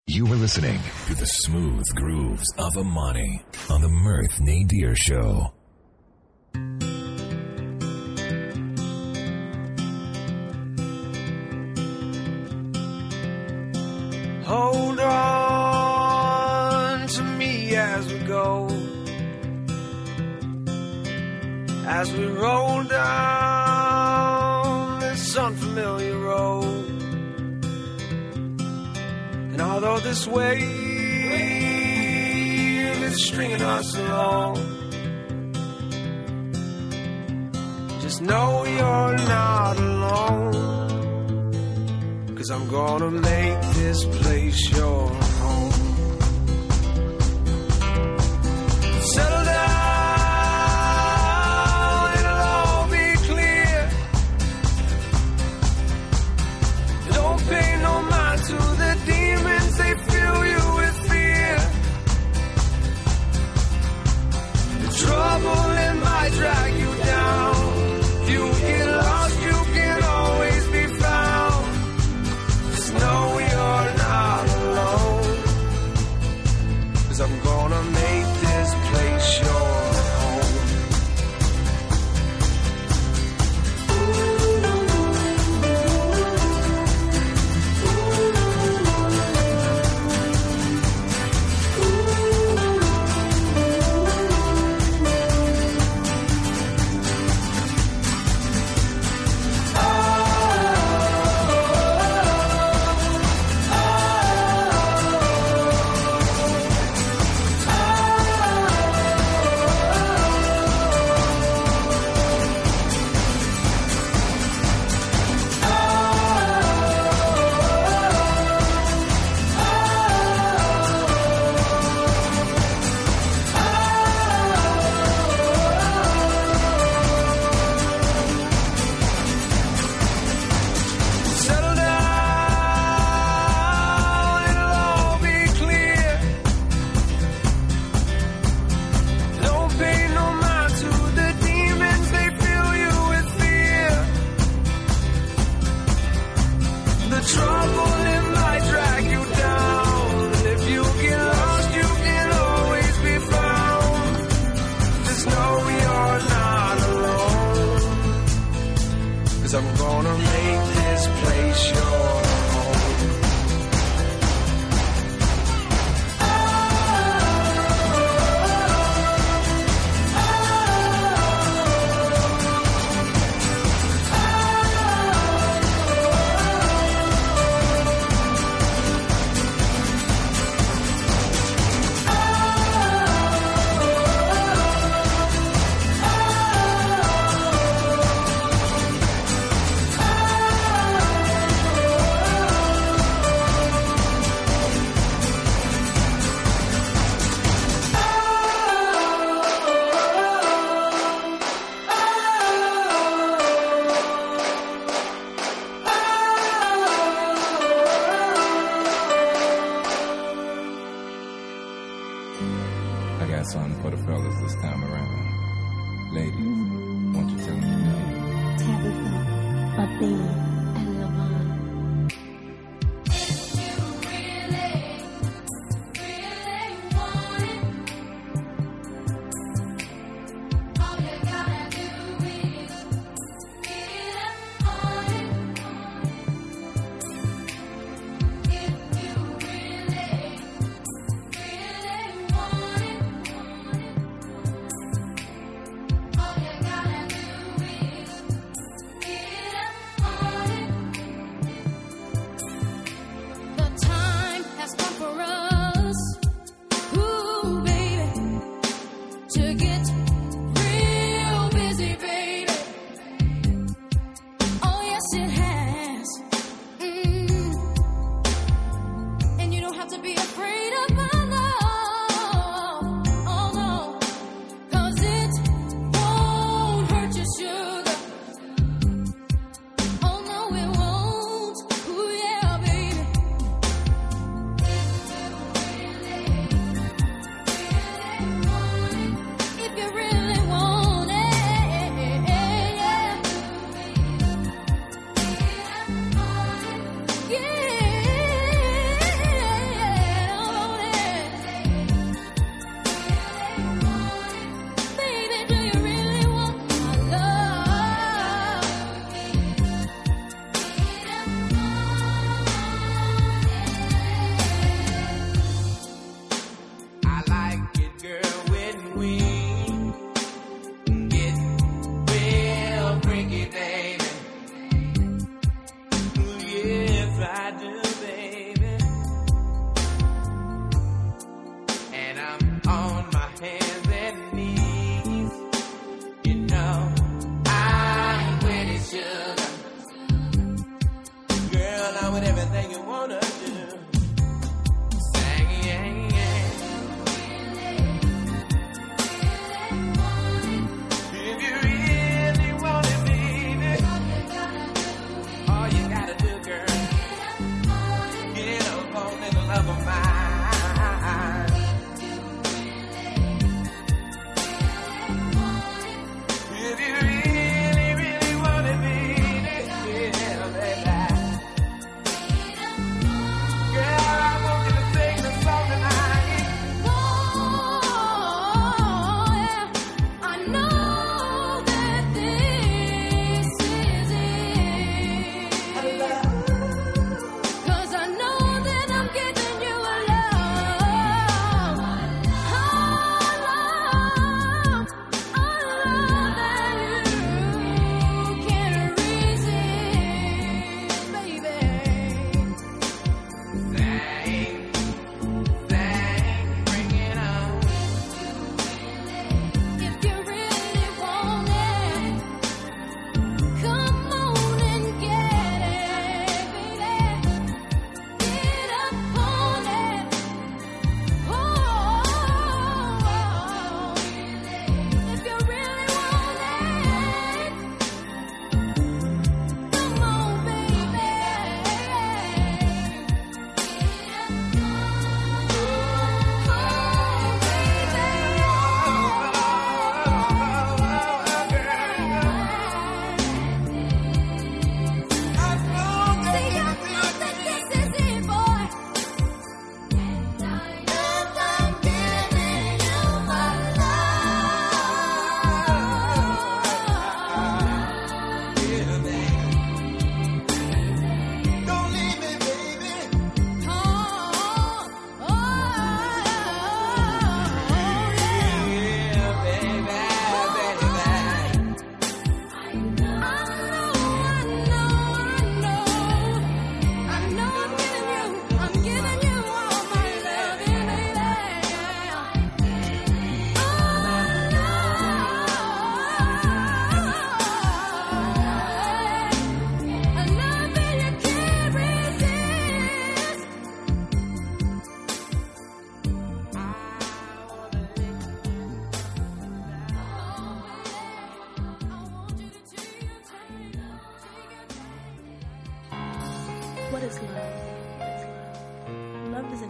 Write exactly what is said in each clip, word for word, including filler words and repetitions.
You are listening to the smooth grooves of Amani on the Mirth Nadir Show. Hold on to me as we go, as we roll down this unfamiliar road. And although this wave is stringing us along, just know you're not alone. 'Cause I'm gonna make this place your home. Settle down, it'll all be clear. Don't pay no mind to the demons, they fill you with fear. The trouble, it might drag you down. If you get lost, you can always be found. No, you're not alone. 'Cause I'm gonna make this place your home. I'm gonna make this place your home.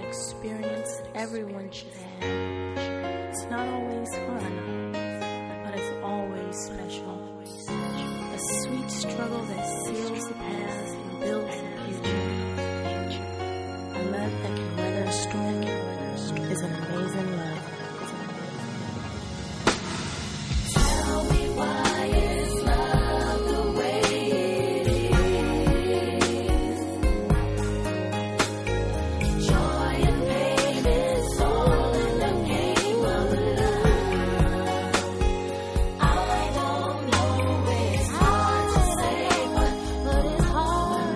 experience everyone should have. It's not always fun, but it's always special. A sweet struggle that seals the past and builds the future. A love that can weather a storm is an amazing love. Tell me why is love the way it is? Joy and pain is all in the game of love. I don't know, it's hard to say, but, but it's hard.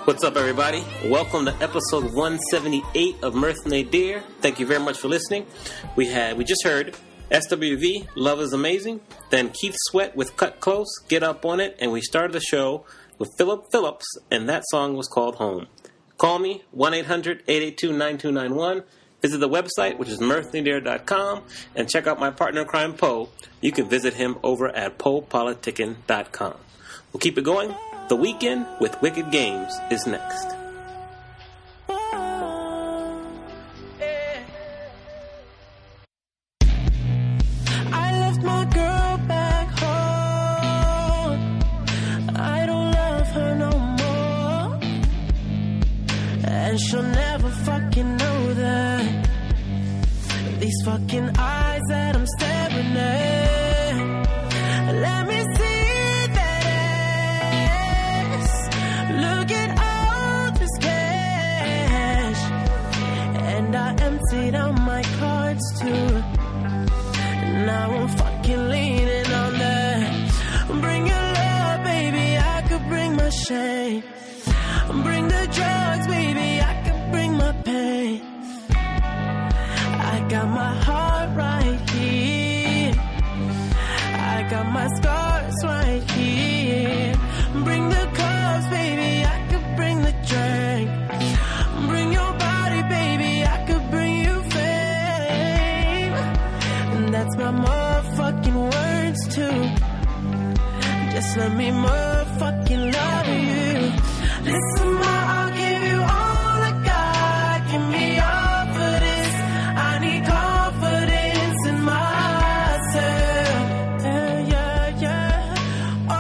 What's up, everybody? Welcome to episode one seventy-eight of Mirth Nadir. Thank you very much for listening. We had we just heard S W V, Love is Amazing. Then Keith Sweat with Cut Close, Get Up on It. And we started the show with Philip Phillips, and that song was called Home. Call me, one eight hundred, eight eight two, nine two nine one. Visit the website, which is mirth nadir dot com, and check out my partner in crime, Poe. You can visit him over at poe politicking dot com. We'll keep it going. The Weekend with Wicked Games is next. I left my girl back home. I don't love her no more, and she'll never fucking know that. These fucking eyes that I'm staring at, let me see. Look at all this cash, and I emptied out my cards too. Now I'm fucking leaning on that. Bring your love, baby, I could bring my shame. Bring the drugs, baby, I could bring my pain. I got my heart right here, I got my scars right here. Bring the cups, baby, I could bring the drink. Bring your body, baby, I could bring you fame. And that's my motherfucking words too. Just let me motherfucking love you. Listen, ma, I'll give you all I got. Give me all for this. I need confidence in myself. Yeah, yeah, yeah. Oh.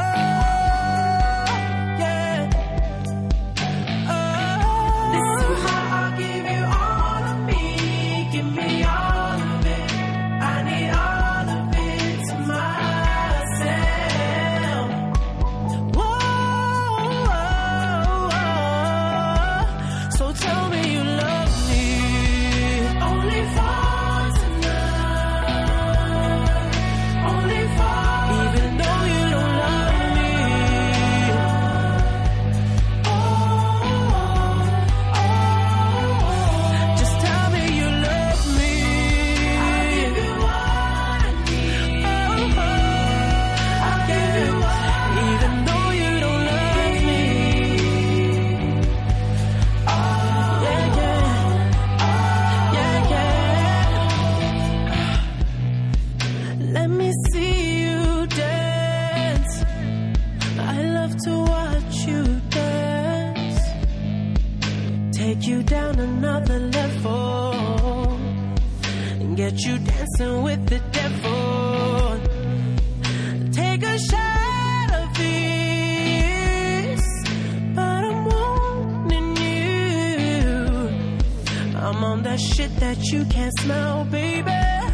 You down another level and get you dancing with the devil. Take a shot of this, but I'm wanting you. I'm on that shit that you can't smell, baby.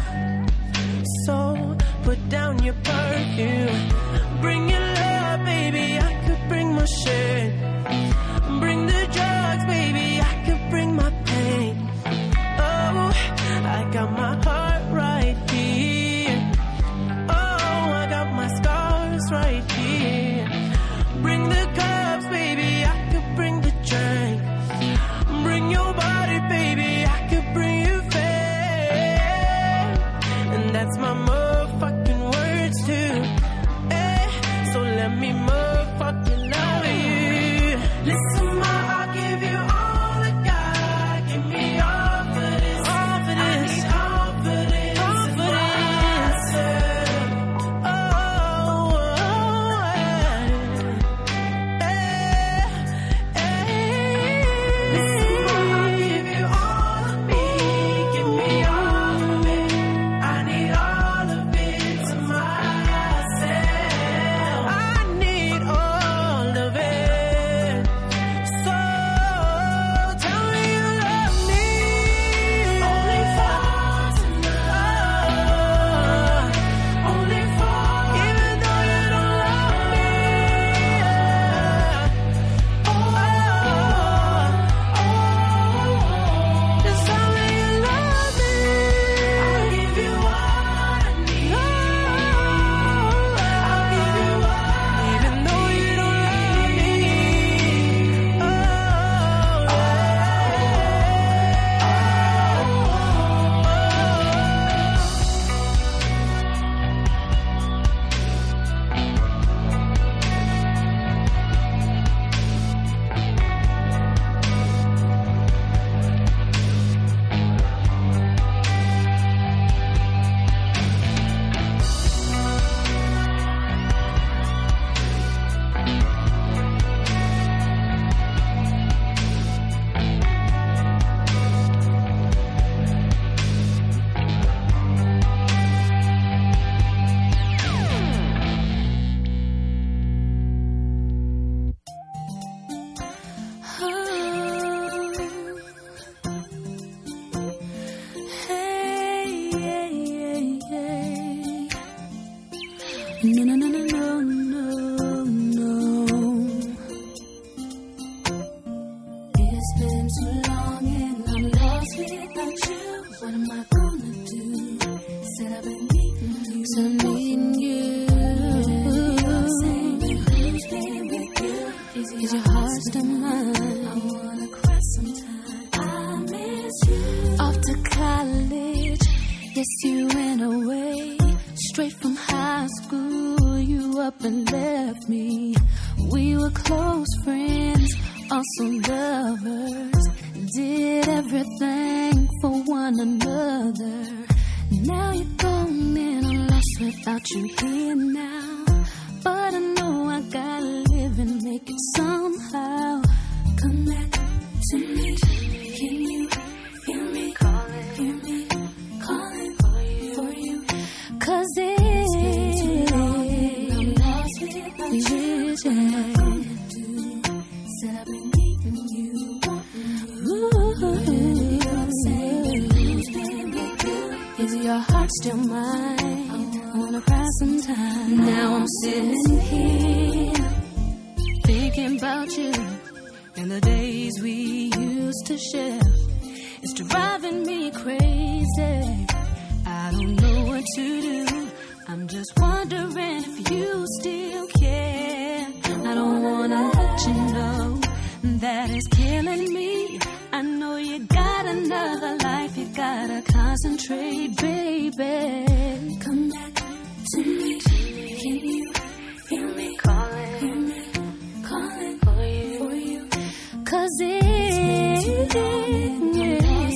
So put down your perfume. Bring your love, baby, I could bring my shit. Bring the drugs, baby, I could bring my pain. Oh, I got my heart right here. Oh, I got my scars right here. Bring the cups, baby, I could bring the drink. Bring your body, baby, I could bring you fame. And that's my motherfucking words too. Eh, so let me motherfucking love you. No, no, no, no, no, no, no. It's been too long and I'm lost without you. What am I gonna do? Said I've been needing you. So I'm needing you. Is your heart still mine? I wanna cry sometime. I miss you. Off to college, yes, you went away. Straight from high school, you up and left me. We were close friends, also lovers. Did everything for one another. Now you're gone and I'm lost without you here now. But I know I gotta live and make it somehow. Come back to me. Can you hear me? Calling, hear me, calling for you. For you. Cause it's been too long and I'm lost without you. What am I gonna do? Said I've been needing you. Ooh, is your heart still mine? I wanna cry sometime. Now I'm sitting here thinking about you and the days we used to share. It's driving me crazy. I don't know what to do. I'm just wondering if you still care. I don't wanna let you know that it's killing me. I know you got another life. You gotta concentrate, baby. Come back to me. Can you hear me? Calling, hear me, calling for you. For you. Cause it's been yeah,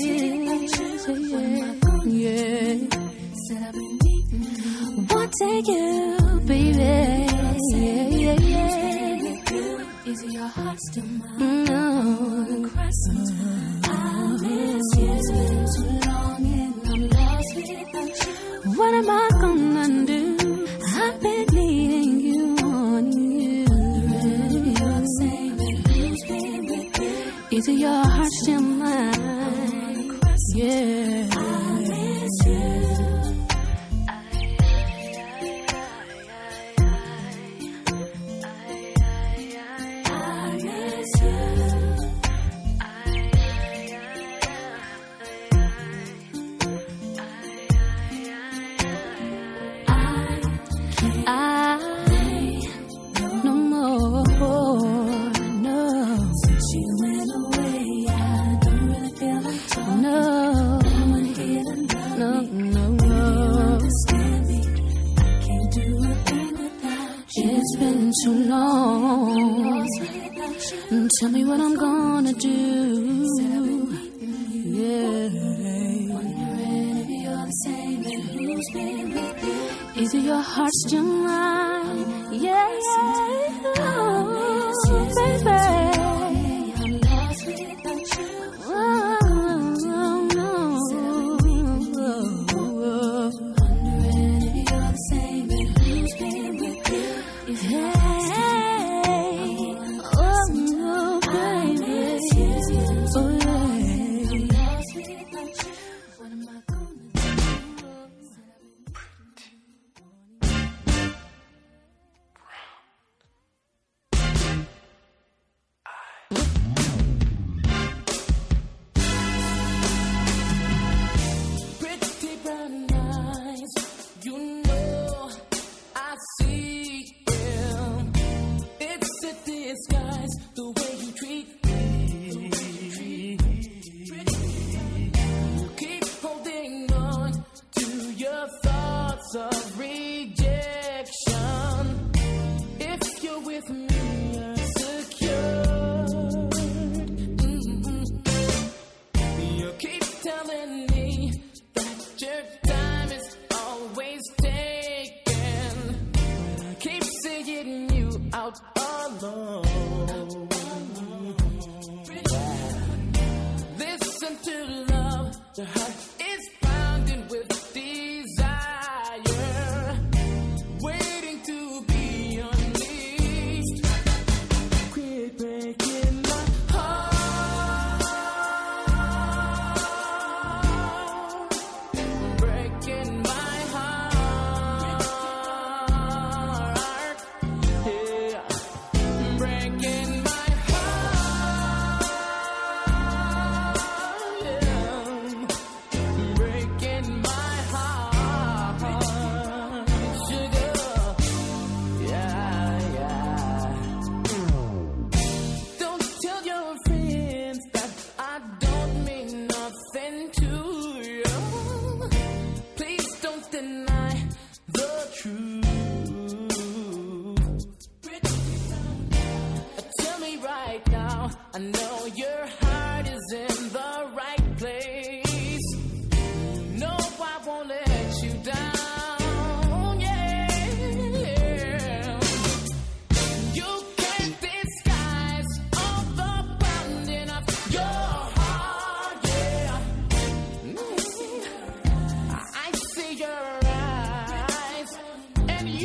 yeah, yeah. Said I've been needing you. Want to take you, baby. Yeah, yeah, yeah. Is your heart still mine? No. Cry sometime. I miss you. It's been too long and I'm lost without you. What am I gonna do? I've been needing you, wanting you. You're the same and who's been with you? Is your heart still mine? Yeah. I miss you. Too long. Tell me what I'm gonna do. Yeah. Wondering if you're the same and who's been with you. Is your heart still mine? Yeah, yeah. Oh, baby. I'm lost without you. Oh, no. Wondering if you're the same and who's been with you. Yeah.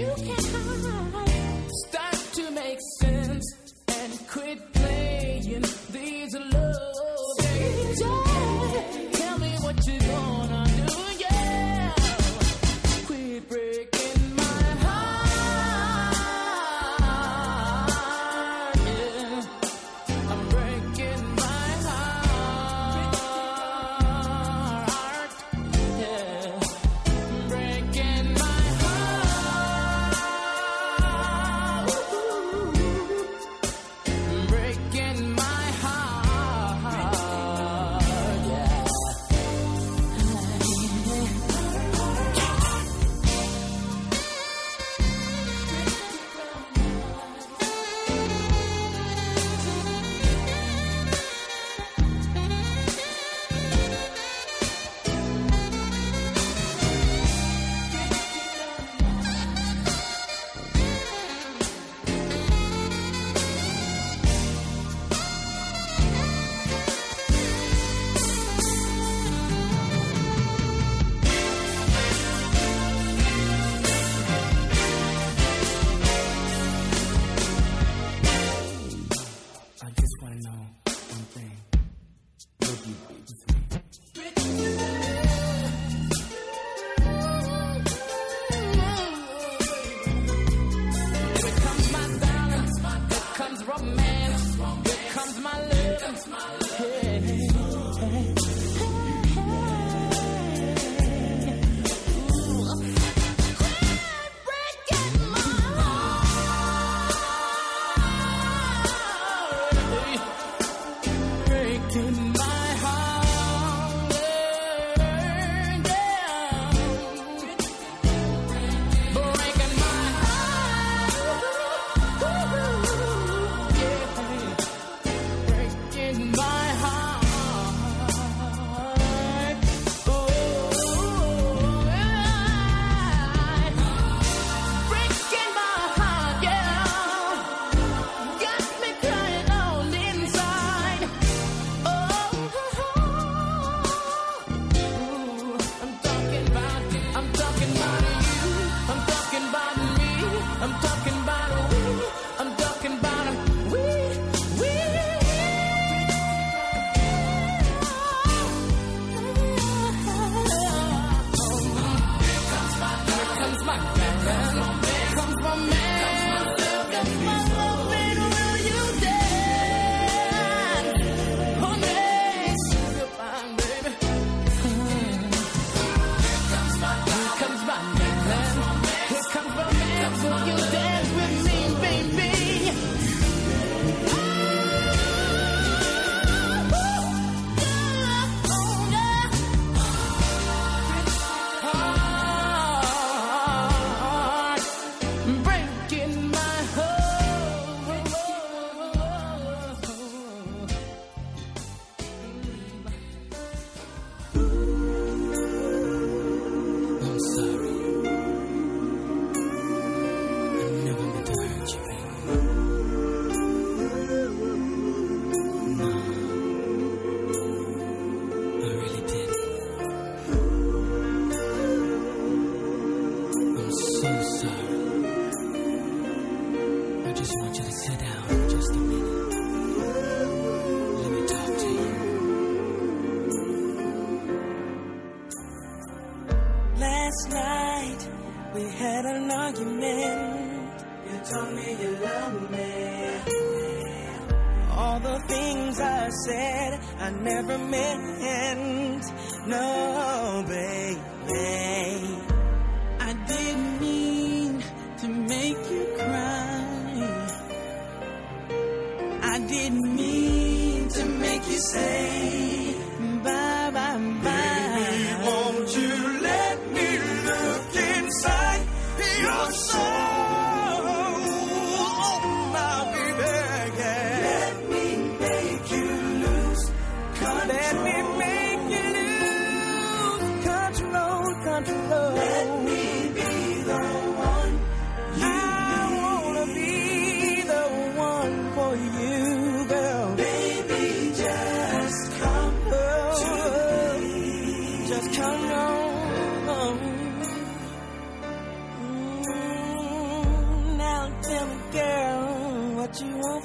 Let me make you lose control, control.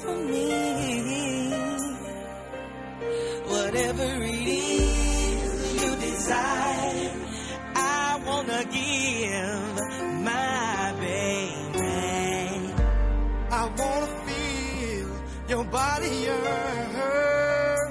for me. Whatever it is you desire, I wanna give my baby. I wanna feel your body yearn.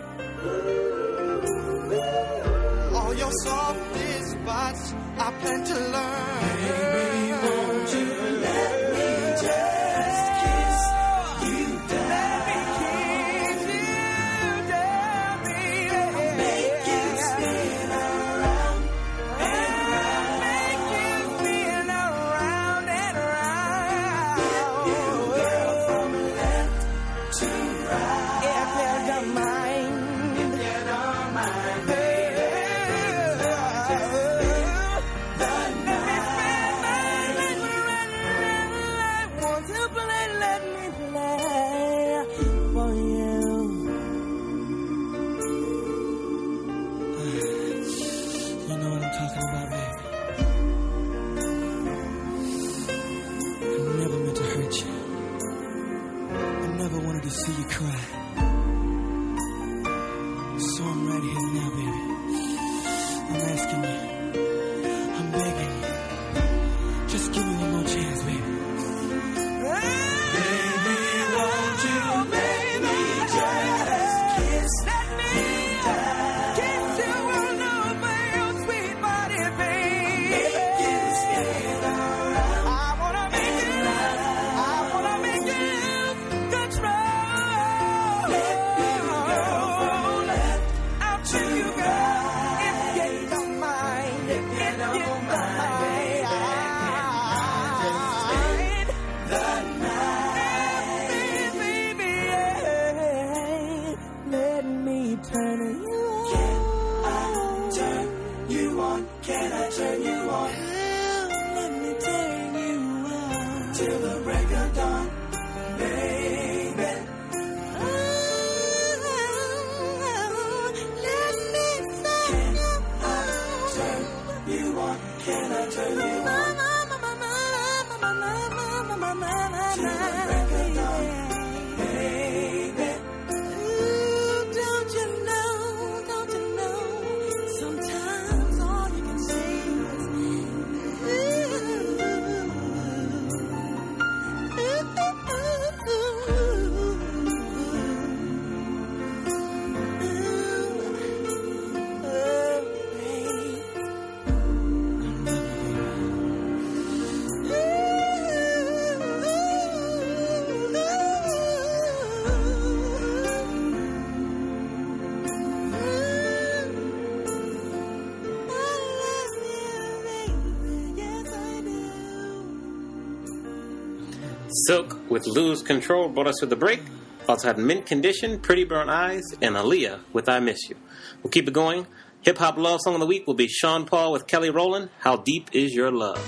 All your softest spots I plan to learn. Baby, won't you let me just kiss you down? Let me kiss you down, baby. Make you spin around and round. Make you spin around and round. Flip you, girl, from left to right. If you don't mind, if you don't mind, baby. To see you cry. So I'm right here now, baby. I'm asking you. I'm begging you. Just give me one more chance, baby. Baby, won't you let me just kiss me down? Kiss you all over your sweet body, baby. Make you spin around. I wanna make you. I wanna make you control. Can I turn you on? Let me turn you on till the break of dawn, baby. Oh, let me turn you on. Turn you on? Can I turn you on? Till the break of dawn, baby. Ooh, don't you know? Don't you know? Sometimes all you can say is ooh, ooh, ooh, Silk with Lose Control brought us to the break. Also had Mint Condition, Pretty Brown Eyes, and Aaliyah with I Miss You. We'll keep it going. Hip Hop Love Song of the Week will be Sean Paul with Kelly Rowland, How Deep Is Your Love?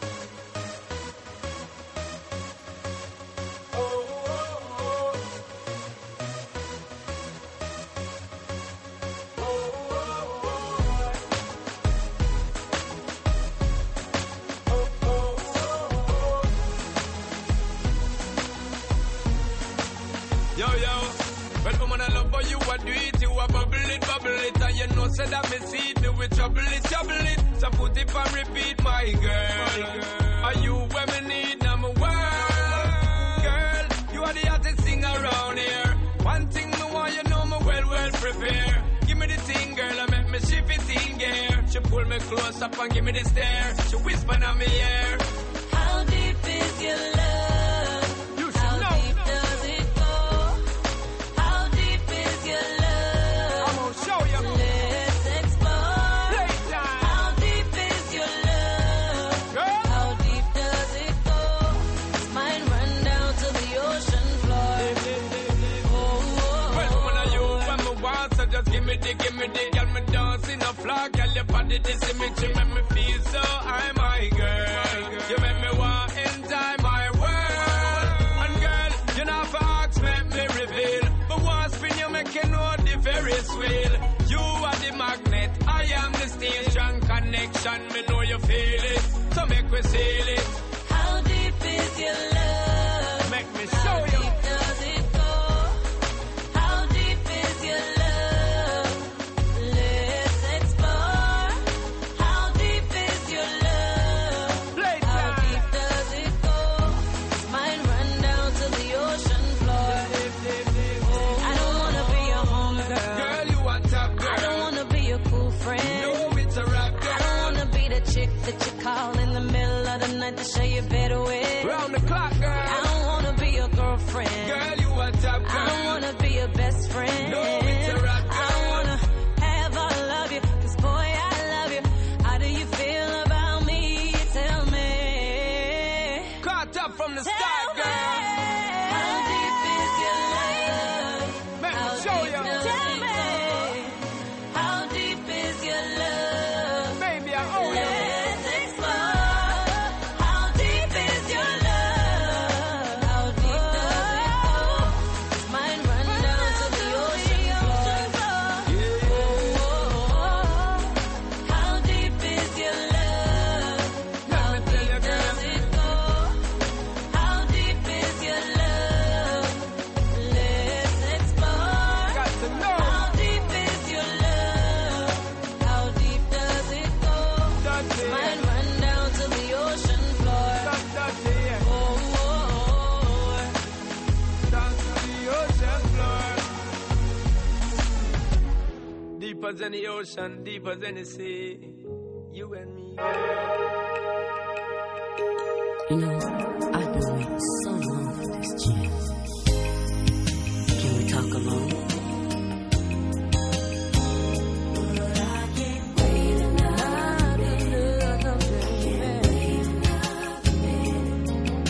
Say that me see it, me with trouble it, trouble it. So put it and repeat, my girl. Are you where me need number one? Girl, you are the hottest thing around here. One thing me want you know me well, well prepare. Give me the thing, girl, I make me shift it in gear. She pull me close up and give me the stare. She whisper in my ear. How deep is your love? You should How know. deep does it go? How deep is your love? I'm gonna show you. Let's explore. Playtime. How deep is your love? Girl. How deep does it go? Does mine run down to the ocean floor? Oh, oh, Well, when I you when me want, so just give me the, give me the, girl, me dancing a flock, girl, your body, this image, you make me feel so high, my girl. You make me want enjoy my world. And girl, you know for ask, make me reveal. But once spin you make you know the Ferris wheel. You are the magnet, I am the station connection, me know you feel it. So make we seal it. how deep is your love? Make me How show you. deep does it of the night to show you better way. Round the clock, girl. I don't wanna be your girlfriend. Girl, you a top girl. I don't wanna be your best friend. No, it's a rap girl. I don't wanna have all of you, cause boy, I love you. How do you feel about me? Tell me. Caught up from the Tell start, me. girl. How deep is your love? Let me How show deep you. does it go? How deep is your love? Baby, I owe you. Let's explore. How deep is your love? How deep does it go? Mine run down to the ocean floor. How deep is your love? How deep does it go? How deep is your love? Let's explore. Got to know. How deep is your love? How deep does it go? Dirty. Mine run down to the ocean floor. Not dirty, yeah. Oh, oh, Down to the ocean floor. Deeper than the ocean, deeper than the sea. You and me. You know, I've been waiting so long for this chance. Can we talk alone? But I can't wait another minute. Can't wait another minute.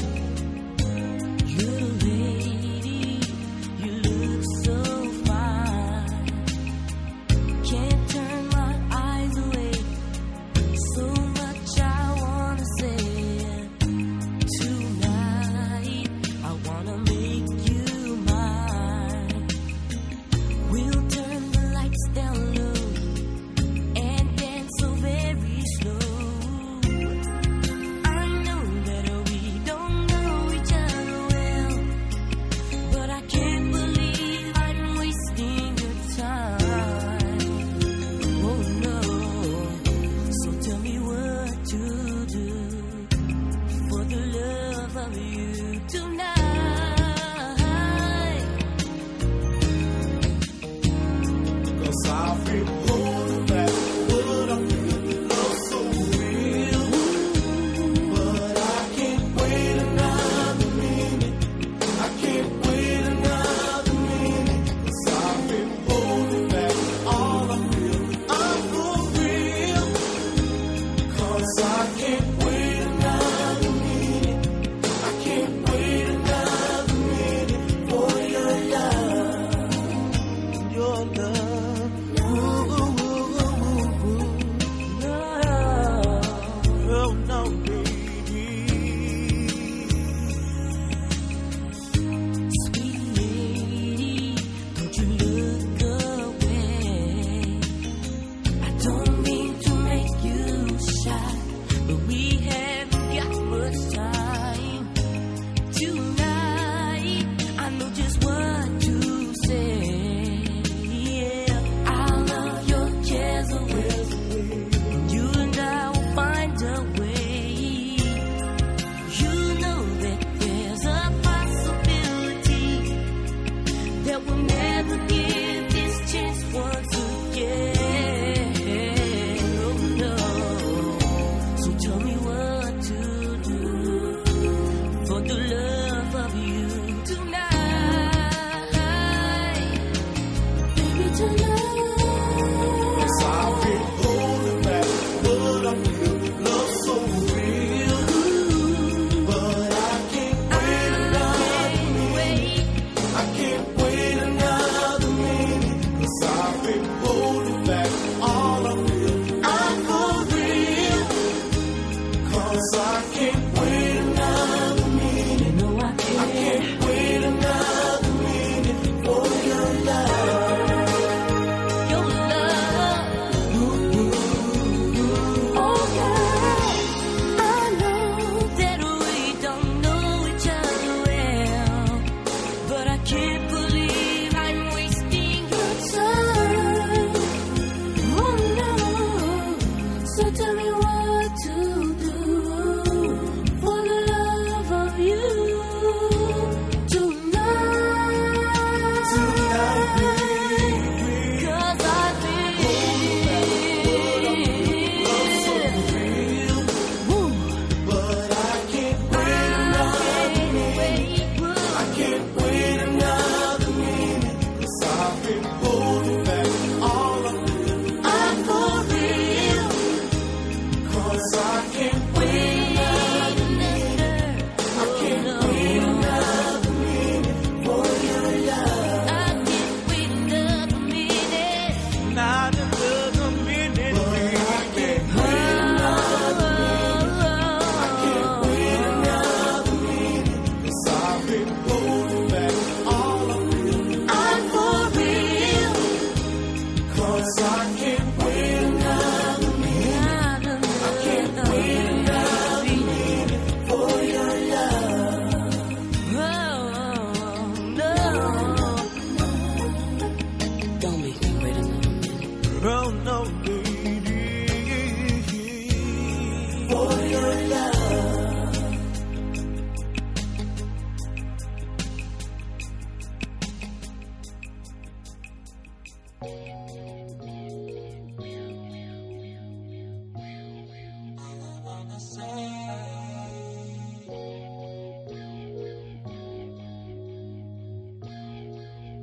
Little lady, you look so fine. Can't turn my eyes away. So much I wanna say to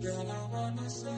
girl, I wanna say.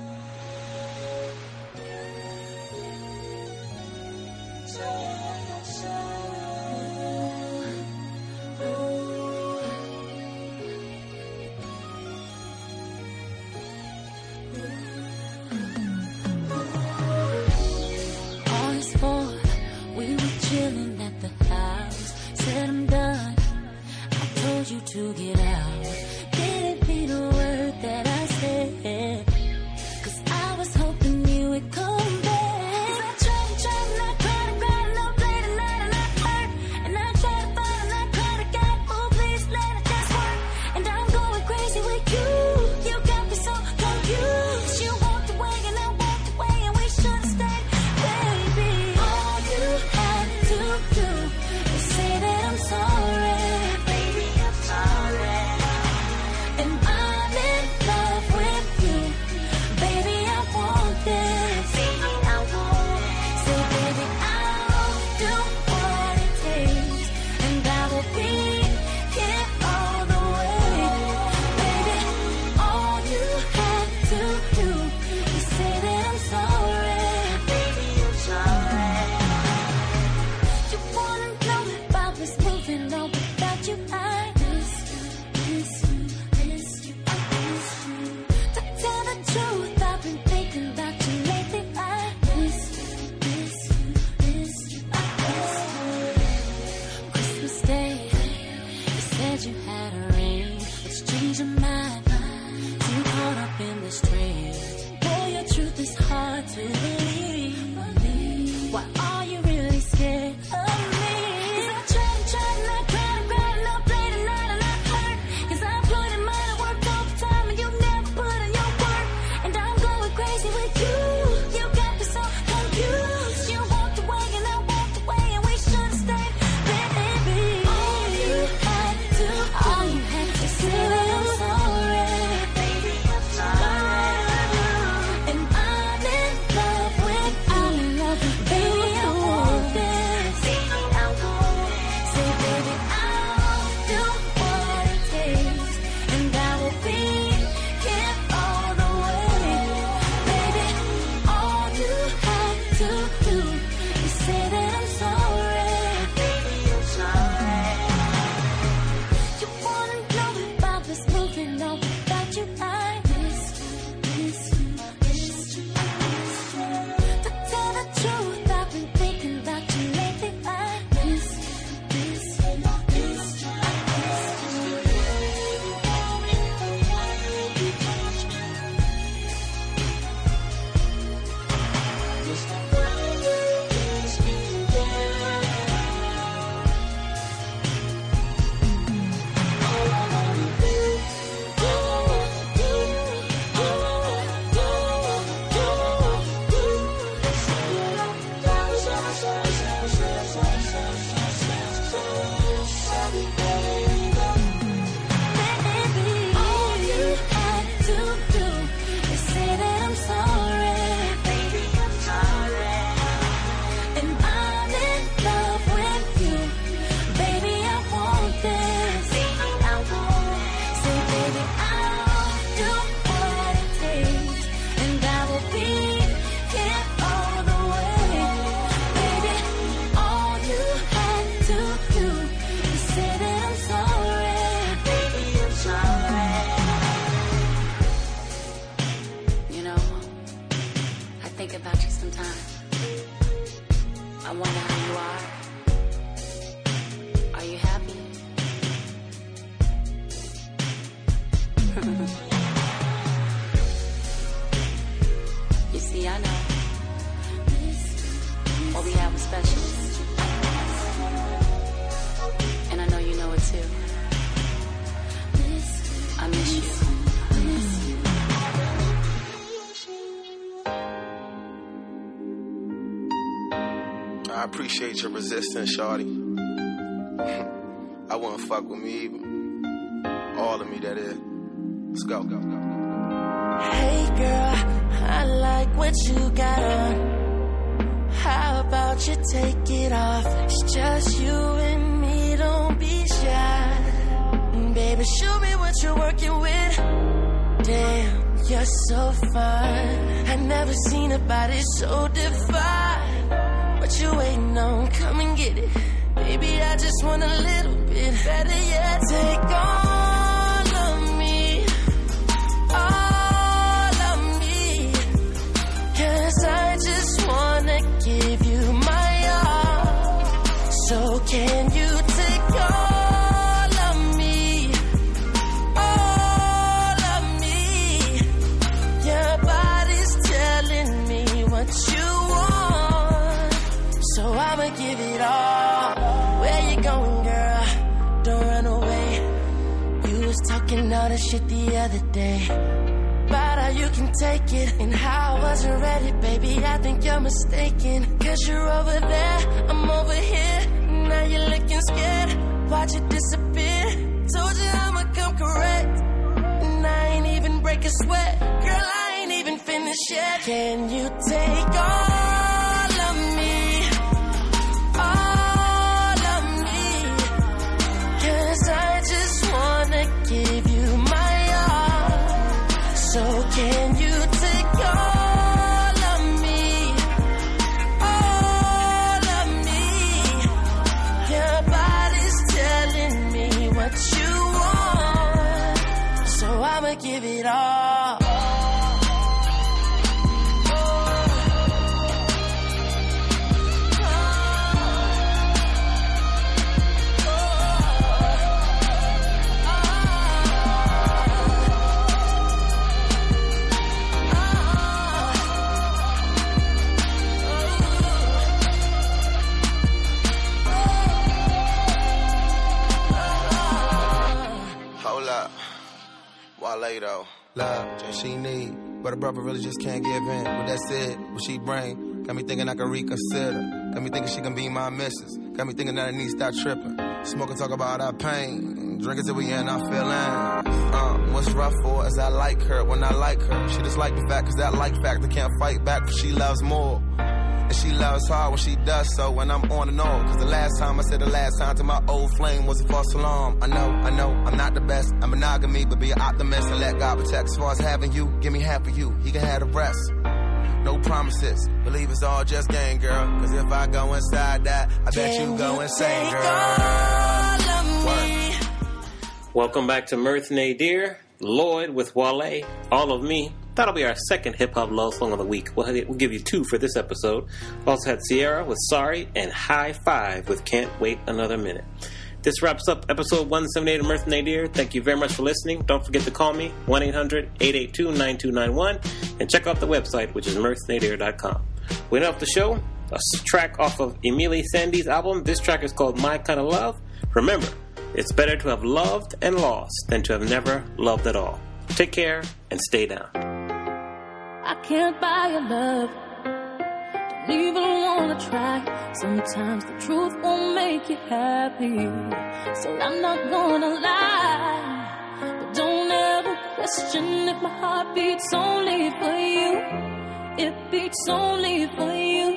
August fourth, we were chilling at the house. Said I'm done. I told you to get out. Didn't mean a word that I said. Cause I was hoping you would come back. Cause I tried and tried and I cried and cried and I played the night and I hurt. And I tried to fight and I cried again. Oh please let it just work. And I'm going crazy with you. You got me so confused. You walked away and I walked away and we should have stayed. Baby, all you had to do is say that I'm sorry. Baby, I'm sorry. And I'm in love with you. Baby, I want this. Baby, I want it. Say, baby, I'll do what it takes. And I will be here all the way. Baby, all you had to do is say that I'm sorry. Baby, I'm sorry. You wanna know about this moving on without you? I miss you, miss you, miss you, I miss you. To tell the truth, I've been thinking about you lately. I miss you, miss you, miss you, I miss you. Christmas Day, you said you had a ring, but you changed your mind. You caught up in this trend. Boy, your truth is hard to believe. Why are you really scared of me? 'Cause I tried and tried and I cried and cried and I played the night and I hurt. 'Cause I employed and might have worked overtime and you never put in your work. And I'm going crazy with you. You got me so confused. You walked away and I walked away and we should have stayed. Baby, all you had to do, all you had to say that I'm sorry. Baby, I'm sorry. And I'm in love with you. I'm in love with you. Baby, I want this. Baby, I want it. Say, baby, I'll do what it takes. And I will be here all the way. Baby, all you had to do is say that I'm sorry. Baby, I'm sorry. You wanna know about this moving on without you? I miss you, miss you, miss you, I miss you. To tell the truth, I've been thinking about you lately. I miss you, miss you, miss you, I Baby, all you had to do is say that I'm sorry. Baby, I'm sorry. And I'm in love with you. Baby, I want this. Baby, I want it. Say, baby, I'll do what it takes. And I will be here all the way. Baby, all you had to do is say that I'm sorry. Baby, I'm sorry. You know, I think about you sometimes. I wonder how you are. Are you happy? You see, I know what we have is special. And I know you know it too. I miss you. I appreciate your resistance, shawty. I wouldn't fuck with me either. All of me, that is. Let's go. Hey girl, I like what you got on. How about you take it off? It's just you and me, don't be shy. Baby, show me what you're working with. Damn, You're so fine. I never seen a body so divine. What you waiting on? Come and get it. Baby, I just want a little bit. Better yet, take all of me. All of me. Cause I just wanna give you my all. So can you take all of me? All of me. Your body's telling me what you want. So I'ma give it all. Where you going, girl? Don't run away. You was talking all that shit the other day about how you can take it and how I wasn't ready, baby. I think you're mistaken. Cause you're over there, I'm over here. Now you're looking scared. Watch it disappear. Told you I'ma come correct. And I ain't even break a sweat. Girl, I ain't even finished yet. Can you take all of me? All of me. Cause I just wanna give you my all. So can you take all of me? All of me. Your body's telling me what you want. So I'ma give it all. Wale though. Love, she need, but her brother really just can't give in. With that said, what she bring, got me thinking I can reconsider. Got me thinking she can be my missus. Got me thinking that I need to stop tripping. Smoke and talk about our pain. Drink until we end our feelings. Uh, what's rough for is I like her when I like her. She just like the fact, cause that like factor can't fight back, but she loves more. And she loves hard when she does so, when I'm on and on. Cause the last time I said the last time to my old flame was a false alarm. I know, I know, I'm not the best. I'm monogamy, but be an optimist and let God protect. As far as having you, give me half of you. He can have the rest. No promises. Believe it's all just game, girl. Cause if I go inside that, I bet you go insane, girl. Welcome back to Mirth Nadir. Lloyd with Wale, All of Me. That'll be our second hip-hop love song of the week. We'll, we'll give you two for this episode. We also had Sierra with Sorry and High Five with Can't Wait Another Minute. This wraps up episode one seventy-eight of Mirth Nadir. Thank you very much for listening. Don't forget to call me, one eight hundred eight eight two nine two nine one, and check out the website, which is mirth nadir dot com. We end off the show, a track off of Emily Sandy's album. This track is called My Kind of Love. Remember, it's better to have loved and lost than to have never loved at all. Take care and stay down. I can't buy your love, don't even wanna try. Sometimes the truth won't make you happy, so I'm not gonna lie. But don't ever question if my heart beats only for you. It beats only for you.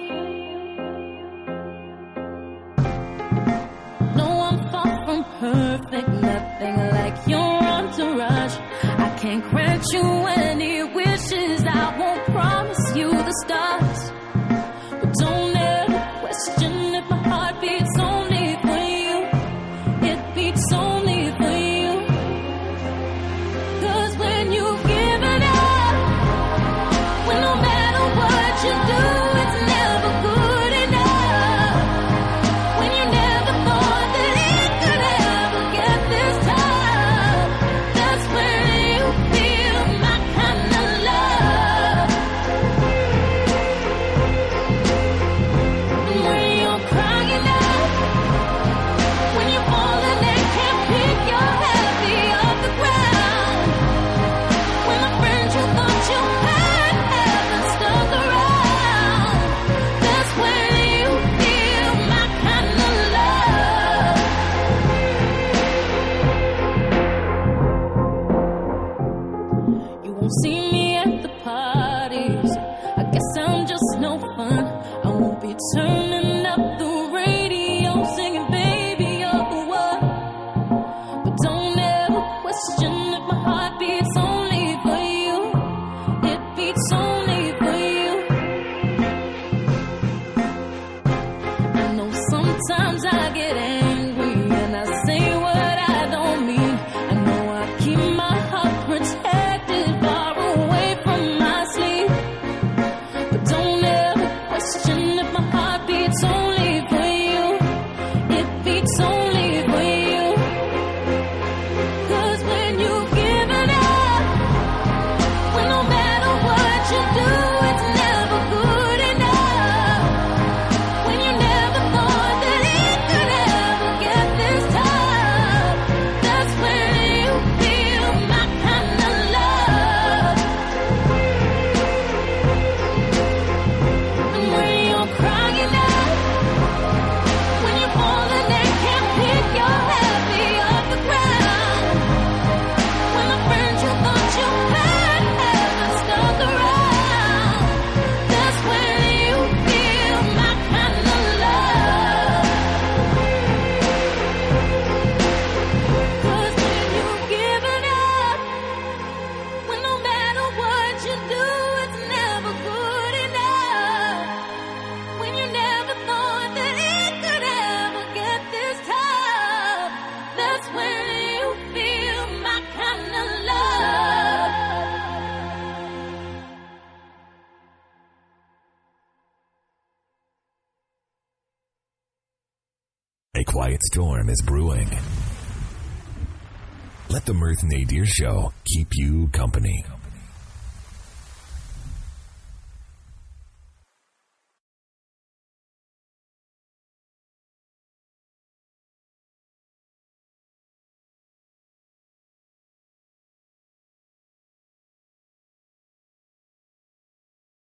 No, I'm far from perfect, nothing like your entourage. I can't grant you any wishes, I won't promise you the stars. But don't ever question if my heart beats only for you. It beats only for you. Cause when you've given up, when no matter what you do, it's never A quiet storm is brewing. Let the Mirth Nadir Show keep you company.